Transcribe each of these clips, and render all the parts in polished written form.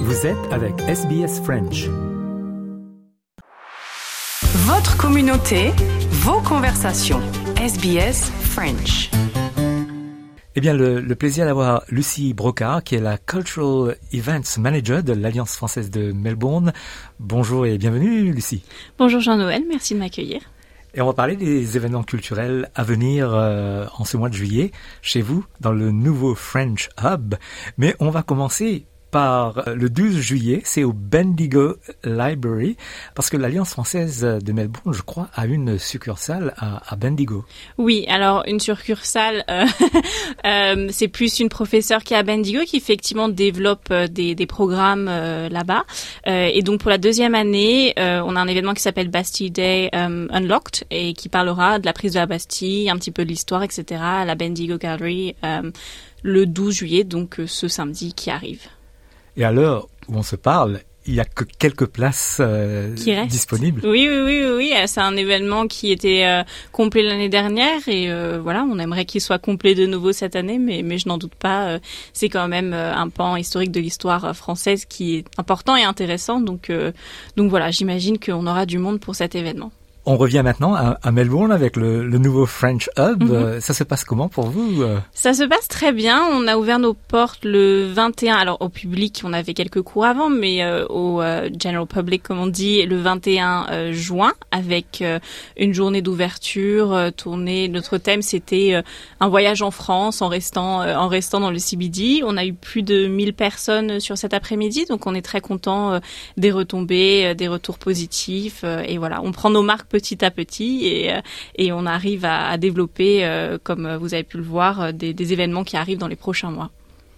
Vous êtes avec SBS French. Votre communauté, vos conversations. SBS French. Eh bien, le plaisir d'avoir Lucie Brocard, qui est la Cultural Events Manager de l'Alliance française de Melbourne. Bonjour et bienvenue, Lucie. Bonjour Jean-Noël, merci de m'accueillir. Et on va parler des événements culturels à venir en ce mois de juillet, chez vous, dans le nouveau French Hub. Mais on va commencer par le 12 juillet, c'est au Bendigo Library, parce que l'Alliance française de Melbourne, je crois, a une succursale à Bendigo. Oui, alors une succursale, c'est plus une professeure qui est à Bendigo qui effectivement développe des programmes là-bas. Et donc pour la deuxième année, on a un événement qui s'appelle Bastille Day Unlocked et qui parlera de la prise de la Bastille, un petit peu de l'histoire, etc. à la Bendigo Gallery le 12 juillet, donc ce samedi qui arrive. Et à l'heure où on se parle, il n'y a que quelques places disponibles. Oui. C'est un événement qui était complet l'année dernière et voilà, on aimerait qu'il soit complet de nouveau cette année, mais je n'en doute pas. C'est quand même un pan historique de l'histoire française qui est important et intéressant. Donc voilà, j'imagine qu'on aura du monde pour cet événement. On revient maintenant à Melbourne avec le nouveau French Hub. Ça se passe comment pour vous? Ça se passe très bien. On a ouvert nos portes le 21. Alors au public, on avait quelques cours avant, mais au general public, comme on dit, le 21 juin, avec une journée d'ouverture tournée. Notre thème, c'était un voyage en France en restant dans le CBD. On a eu plus de 1000 personnes sur cet après-midi, donc on est très content des retombées, des retours positifs. Et voilà, on prend nos marques petit à petit et on arrive à développer, comme vous avez pu le voir, des événements qui arrivent dans les prochains mois.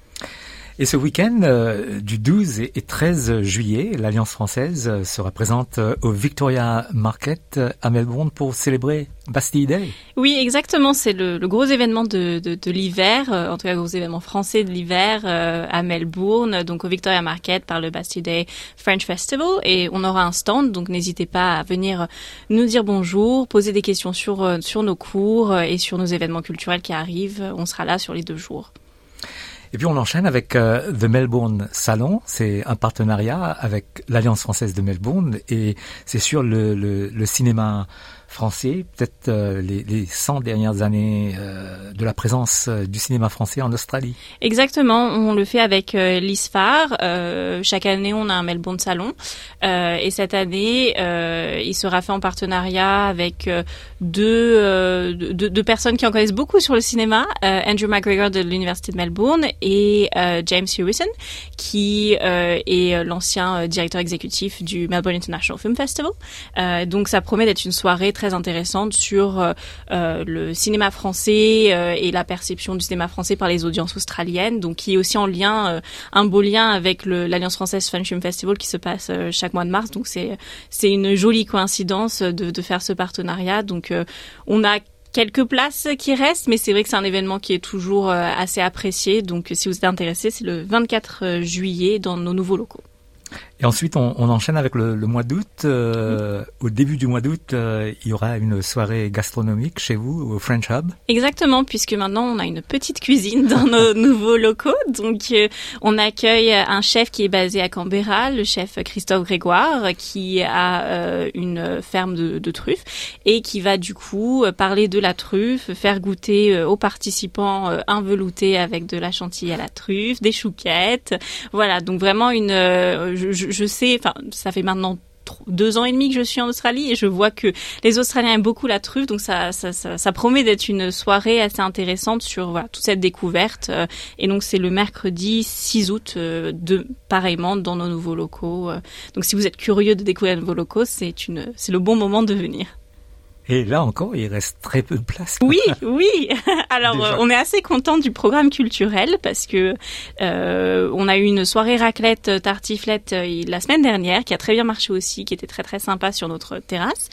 Et ce week-end du 12 et 13 juillet, l'Alliance française sera présente au Victoria Market à Melbourne pour célébrer Bastille Day. Oui, exactement. C'est le gros événement de l'hiver, en tout cas le gros événement français de l'hiver à Melbourne, donc au Victoria Market par le Bastille Day French Festival. Et on aura un stand, donc n'hésitez pas à venir nous dire bonjour, poser des questions sur nos cours et sur nos événements culturels qui arrivent. On sera là sur les 2 jours. Et puis on enchaîne avec The Melbourne Salon. C'est un partenariat avec l'Alliance française de Melbourne et c'est sur le cinéma français, peut-être les 100 dernières années de la présence du cinéma français en Australie. Exactement, on le fait avec l'ISFAR. Chaque année, on a un Melbourne Salon. Et cette année, il sera fait en partenariat avec deux personnes qui en connaissent beaucoup sur le cinéma. Andrew McGregor de l'Université de Melbourne et James Hewison, qui est l'ancien directeur exécutif du Melbourne International Film Festival. Donc ça promet d'être une soirée très intéressante sur le cinéma français et la perception du cinéma français par les audiences australiennes, donc qui est aussi en lien, un beau lien avec l'Alliance française French Film Festival qui se passe chaque mois de mars. Donc c'est une jolie coïncidence de faire ce partenariat. Donc on a quelques places qui restent, mais c'est vrai que c'est un événement qui est toujours assez apprécié. Donc si vous êtes intéressés, c'est le 24 juillet dans nos nouveaux locaux. Et ensuite, on enchaîne avec le mois d'août. Au début du mois d'août, il y aura une soirée gastronomique chez vous, au French Hub. Exactement, puisque maintenant, on a une petite cuisine dans nos nouveaux locaux. Donc, on accueille un chef qui est basé à Canberra, le chef Christophe Grégoire, qui a une ferme de truffes et qui va du coup parler de la truffe, faire goûter aux participants un velouté avec de la chantilly à la truffe, des chouquettes. Voilà, donc vraiment je sais, enfin, ça fait maintenant 2 ans et demi que je suis en Australie et je vois que les Australiens aiment beaucoup la truffe, donc ça promet d'être une soirée assez intéressante sur toute cette découverte. Et donc c'est le mercredi 6 août, pareillement dans nos nouveaux locaux. Donc si vous êtes curieux de découvrir de nouveaux locaux, c'est le bon moment de venir. Et là encore, il reste très peu de place. Oui. Alors, on est assez content du programme culturel parce que on a eu une soirée raclette tartiflette la semaine dernière qui a très bien marché aussi, qui était très très sympa sur notre terrasse.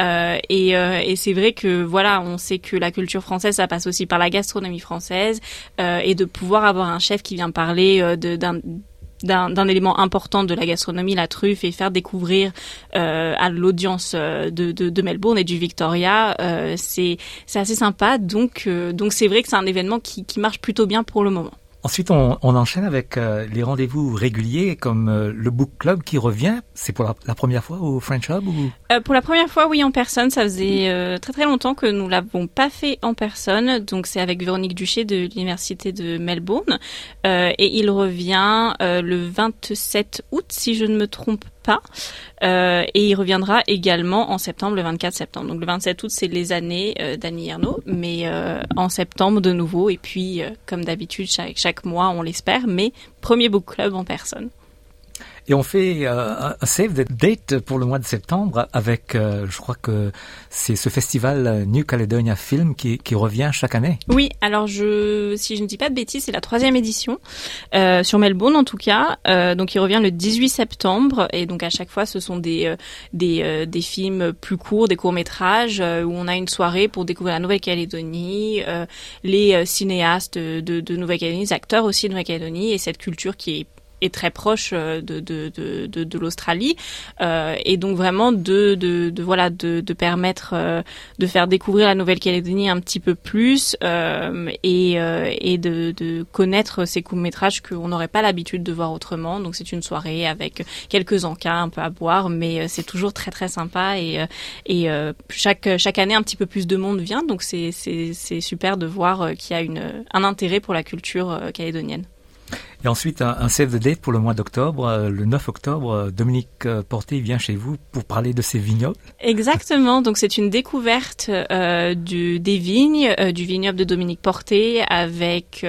Et c'est vrai que voilà, on sait que la culture française, ça passe aussi par la gastronomie française et de pouvoir avoir un chef qui vient parler d'un élément important de la gastronomie, la truffe, et faire découvrir à l'audience de Melbourne et du Victoria, c'est assez sympa. Donc c'est vrai que c'est un événement qui marche plutôt bien pour le moment. Ensuite, on enchaîne avec les rendez-vous réguliers comme le book club qui revient. C'est pour la première fois au French Hub ou... Pour la première fois, oui, en personne. Ça faisait très très longtemps que nous l'avons pas fait en personne. Donc c'est avec Véronique Duché de l'Université de Melbourne. Et il revient le 27 août, si je ne me trompe pas. Et il reviendra également en septembre, le 24 septembre. Donc le 27 août, c'est les années d'Annie Ernaux, mais en septembre de nouveau. Et puis, comme d'habitude, chaque mois, on l'espère, mais premier book club en personne. Et on fait un save the date pour le mois de septembre avec, je crois que c'est ce festival New Caledonia Film qui revient chaque année. Oui, alors si je ne dis pas de bêtises, c'est la 3e édition, sur Melbourne en tout cas. Donc il revient le 18 septembre et donc à chaque fois ce sont des films plus courts, des courts-métrages où on a une soirée pour découvrir la Nouvelle-Calédonie, les cinéastes de Nouvelle-Calédonie, les acteurs aussi de Nouvelle-Calédonie et cette culture qui est très proche de l'Australie et donc vraiment de permettre de faire découvrir la Nouvelle-Calédonie un petit peu plus et de connaître ces courts-métrages qu'on n'aurait pas l'habitude de voir autrement. Donc c'est une soirée avec quelques encas un peu à boire, mais c'est toujours très très sympa et chaque année un petit peu plus de monde vient, donc c'est super de voir qu'il y a un intérêt pour la culture calédonienne. Et ensuite, un save the date pour le mois d'octobre. Le 9 octobre, Dominique Porté vient chez vous pour parler de ses vignobles. Exactement. Donc, c'est une découverte des vignes, du vignoble de Dominique Porté avec...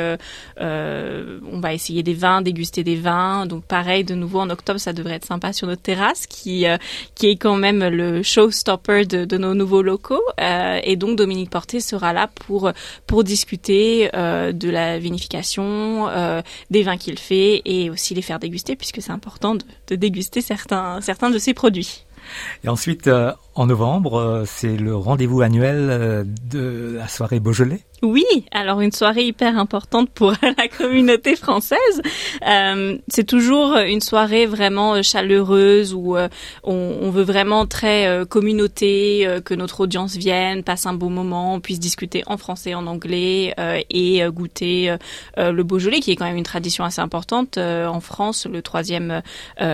on va essayer des vins, déguster des vins. Donc, pareil, de nouveau, en octobre, ça devrait être sympa sur notre terrasse qui est quand même le showstopper de nos nouveaux locaux. Et donc, Dominique Porté sera là pour discuter de la vinification, des vins qu'il fait et aussi les faire déguster puisque c'est important de déguster certains de ses produits. Et ensuite, en novembre, c'est le rendez-vous annuel de la soirée Beaujolais. Oui, alors une soirée hyper importante pour la communauté française. C'est toujours une soirée vraiment chaleureuse où on veut vraiment très communauté, que notre audience vienne, passe un beau moment, on puisse discuter en français, en anglais et goûter le Beaujolais qui est quand même une tradition assez importante en France, le troisième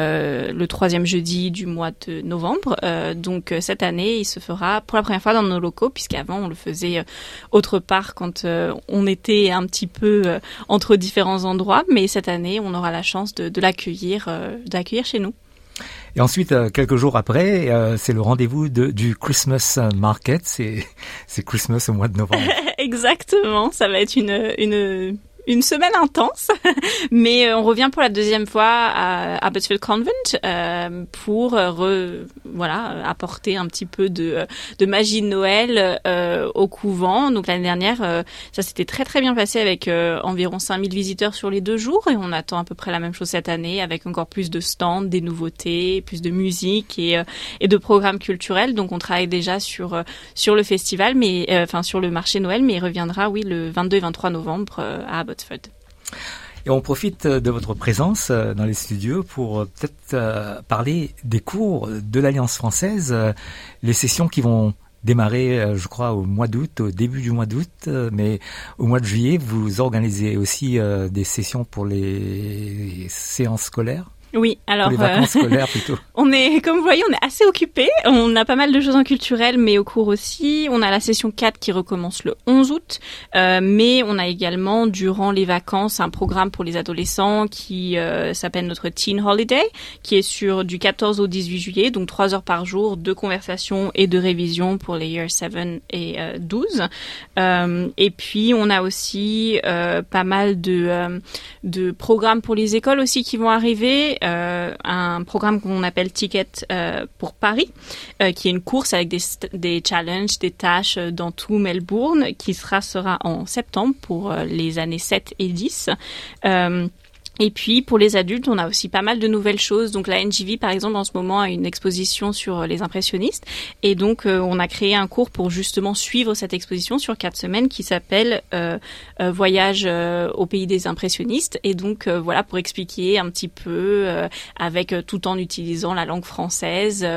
jeudi du mois de novembre. Donc cette année, il se fera pour la première fois dans nos locaux puisqu'avant on le faisait autre part quand on était un petit peu entre différents endroits, mais cette année, on aura la chance de l'accueillir chez nous. Et ensuite, quelques jours après, c'est le rendez-vous du Christmas Market, c'est Christmas au mois de novembre. Exactement, ça va être une semaine intense, mais on revient pour la deuxième fois à Abbotsford Convent pour apporter un petit peu de magie de Noël au couvent. Donc l'année dernière, ça s'était très très bien passé avec environ 5000 visiteurs sur les 2 jours et on attend à peu près la même chose cette année avec encore plus de stands, des nouveautés, plus de musique et de programmes culturels. Donc on travaille déjà sur le festival, sur le marché Noël, mais il reviendra le 22 et 23 novembre à Abbotsford. Et on profite de votre présence dans les studios pour peut-être parler des cours de l'Alliance française, les sessions qui vont démarrer, je crois, au mois d'août, au début du mois d'août, mais au mois de juillet, vous organisez aussi des sessions pour les séances scolaires. Oui, alors pour les vacances scolaires plutôt. Comme vous voyez, on est assez occupés. On a pas mal de choses en culturel, mais au cours aussi. On a la session 4 qui recommence le 11 août, mais on a également durant les vacances un programme pour les adolescents qui s'appelle notre Teen Holiday, qui est du 14 au 18 juillet, donc 3 heures par jour de conversation et de révision pour les Year 7 et 12. Et puis on a aussi pas mal de programmes pour les écoles aussi qui vont arriver. Un programme qu'on appelle Ticket pour Paris, qui est une course avec des challenges, des tâches dans tout Melbourne, qui sera en septembre pour les années 7 et 10. Et puis, pour les adultes, on a aussi pas mal de nouvelles choses. Donc, la NGV, par exemple, en ce moment, a une exposition sur les impressionnistes. Et donc, on a créé un cours pour justement suivre cette exposition sur 4 semaines qui s'appelle Voyage au pays des impressionnistes. Et donc, pour expliquer un petit peu, tout en utilisant la langue française,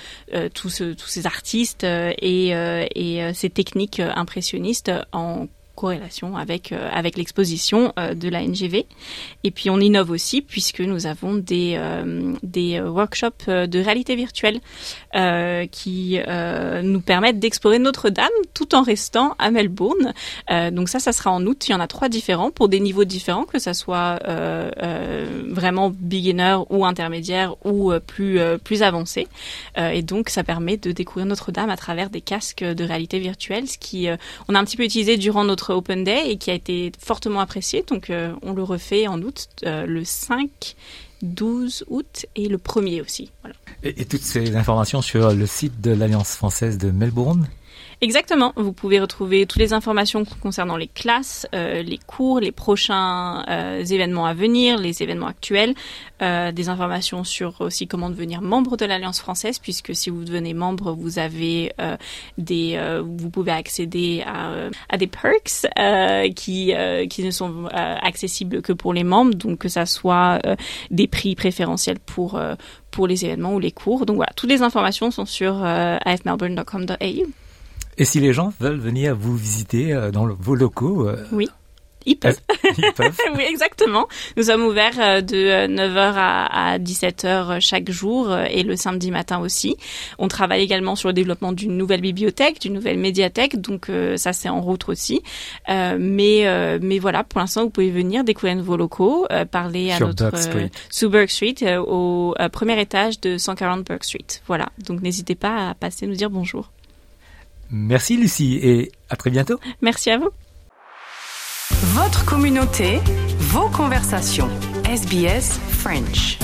tous ces artistes et ces techniques impressionnistes en corrélation avec l'exposition de la NGV. Et puis on innove aussi puisque nous avons des workshops de réalité virtuelle qui nous permettent d'explorer Notre-Dame tout en restant à Melbourne. Donc ça sera en août. Il y en a 3 différents pour des niveaux différents, que ça soit vraiment beginner ou intermédiaire ou plus avancé. Et donc ça permet de découvrir Notre-Dame à travers des casques de réalité virtuelle, ce qui on a un petit peu utilisé durant notre Open Day et qui a été fortement apprécié. Donc on le refait en août, le 5, 12 août et le 1er aussi. Voilà. Et toutes ces informations sur le site de l'Alliance française de Melbourne? Exactement. Vous pouvez retrouver toutes les informations concernant les classes, les cours, les prochains événements à venir, les événements actuels, des informations sur aussi comment devenir membre de l'Alliance française, puisque si vous devenez membre, vous avez vous pouvez accéder à des perks qui ne sont accessibles que pour les membres, donc que ça soit des prix préférentiels pour les événements ou les cours. Donc voilà, toutes les informations sont sur afmelbourne.com.au. Et si les gens veulent venir vous visiter dans vos locaux? Oui, ils peuvent. Ils peuvent. Oui, exactement. Nous sommes ouverts de 9h à 17h chaque jour et le samedi matin aussi. On travaille également sur le développement d'une nouvelle bibliothèque, d'une nouvelle médiathèque, donc ça c'est en route aussi. Mais voilà, pour l'instant vous pouvez venir découvrir de vos locaux, parler à sur notre sous Burke Street au premier étage de 140 Burke Street. Voilà, donc n'hésitez pas à passer nous dire bonjour. Merci Lucie et à très bientôt. Merci à vous. Votre communauté, vos conversations. SBS French.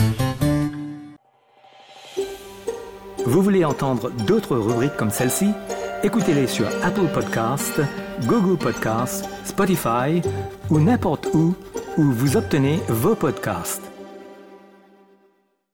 Vous voulez entendre d'autres rubriques comme celle-ci? Écoutez-les sur Apple Podcasts, Google Podcasts, Spotify ou n'importe où vous obtenez vos podcasts.